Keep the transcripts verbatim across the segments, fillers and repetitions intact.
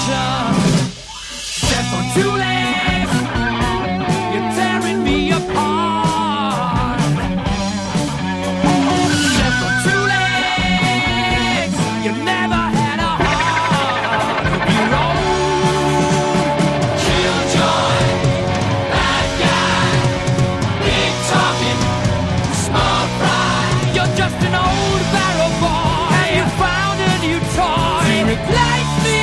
Step on two legs, you're tearing me apart. Step on two legs, you never had a heart. You're old, killjoy, bad guy, big talking, small fry. You're just an old barrel boy, and you found a new toy to replace me.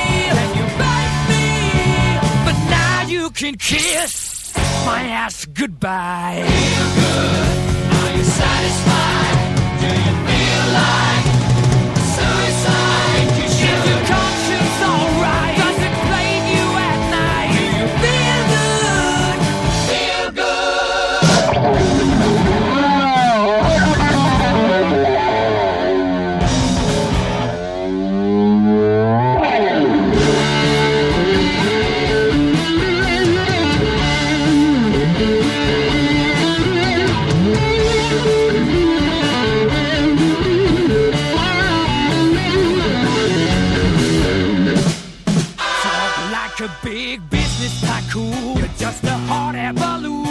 You can kiss my ass goodbye. Feel good, are you satisfied? Do you feel like suicide? You should. Is your conscience alright? Does it plague you at night? Do you feel good? Feel a big business tycoon. You're just a hot air balloon.